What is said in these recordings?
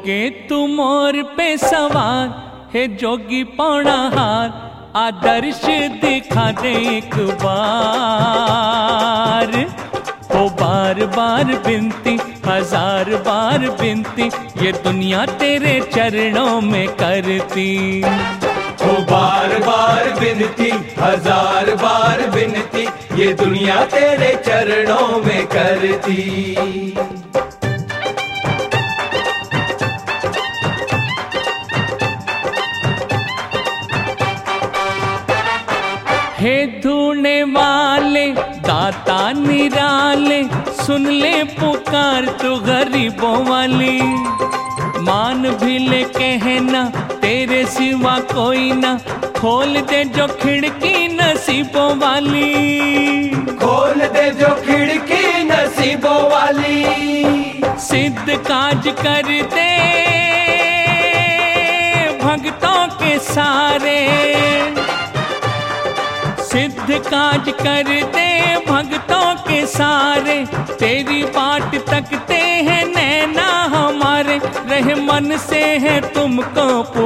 होके तू मोर पे सवार है जोगी पौना हार, आदर्श दिखा दे एक बार। हो बार बार बिनती, हजार बार बिनती, ये दुनिया तेरे चरणों में करती। हो बार बार बिनती, हजार बार बिनती, ये दुनिया तेरे चरणों में करती। हे ढूंढने वाले दाता निराले, सुन ले पुकार तू गरीबों वाली। मान भी ले कहना तेरे सिवा कोई ना, खोल दे जो खिड़की नसीबों वाली। खोल दे जो खिड़की नसीबों वाली। सिद्ध काज कर दे भक्तों के सारे, सिद्ध काज कर दे भक्तों के सारे। तेरी बाट तकते हैं नैना हमारे, रहे मन से है तुमको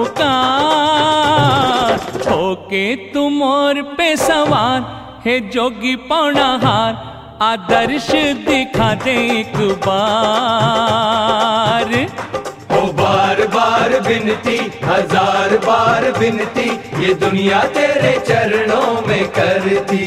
पुकार। होके तुम और पे सवार है जोगी पौना हार, आदर्श दिखा दे एक बार। हो बार बार बिनती, हजार बार बिनती, ये दुनिया तेरे चरणों में करती।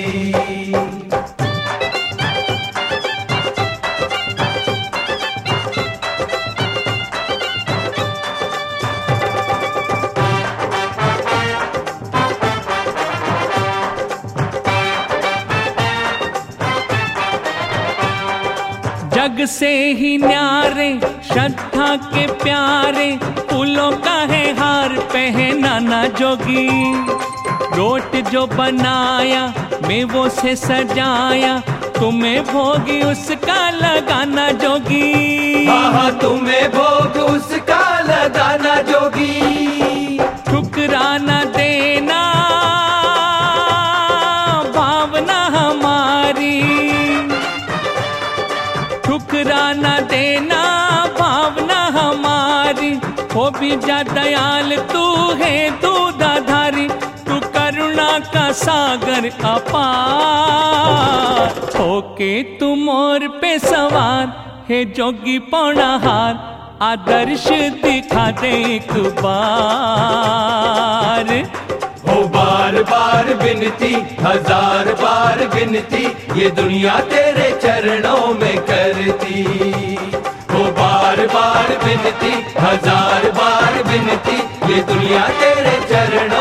जग से ही न्यारे श्रद्धा के प्यारे, फूलों का है हार पहना ना जोगी। रोट जो बनाया मेवों से सजाया, तुम्हें भोगी उसका लगाना जोगी। हाँ तुम्हें भोग उसका लगाना जोगी। ठुकराना देना भावना हमारी, ठुकराना देना भावना हमारी। हो भी जा दयाल तू है दूधाधारी, तू करुणा का सागर अपार। होके तू मोर पे सवार है जोगी पौना हार, आदर्श दिखा दे एक बार। हो बार बार बिनती, हजार बार बिनती, ये दुनिया तेरे चरणों में करती। हो बार बार बिनती, हजार बार बिनती, ये दुनिया तेरे चरणों